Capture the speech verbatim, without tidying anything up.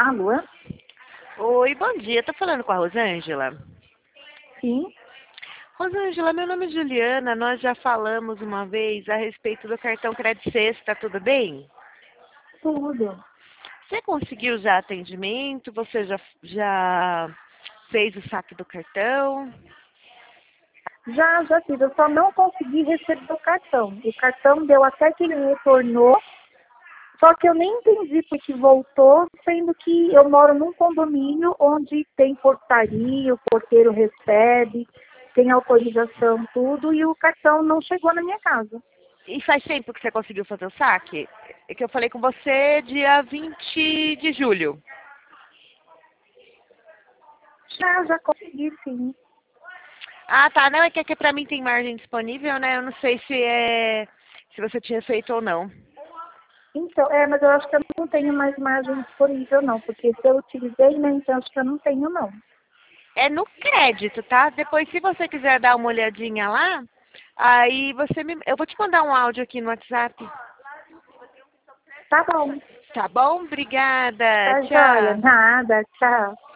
Alô? Oi, bom dia. Tô falando com a Rosângela. Sim, Rosângela, meu nome é Juliana. Nós já falamos uma vez a respeito do cartão Crédito Sexta, tudo bem? tudo. Você conseguiu já atendimento? Você já, já fez o saque do cartão? Já, já fiz, eu só não consegui receber o cartão. O cartão deu até que ele retornou, só que eu nem entendi porque voltou, sendo que eu moro num condomínio onde tem portaria, o porteiro recebe, tem autorização, tudo, e o cartão não chegou na minha casa. E faz tempo que você conseguiu fazer o saque? É que eu falei com você dia vinte de julho. Já, já consegui, sim. Ah, tá. Não, é que aqui pra mim tem margem disponível, né? Eu não sei se é se você tinha feito ou não. Então, é, mas eu acho que eu não tenho mais margem disponível, não, porque se eu utilizei, né, então acho que eu não tenho, não. É no crédito, tá? Depois, se você quiser dar uma olhadinha lá, aí você me... Eu vou te mandar um áudio aqui no WhatsApp. Tá bom. Tá bom? Obrigada. Tá joia. Tchau. Nada. Tchau.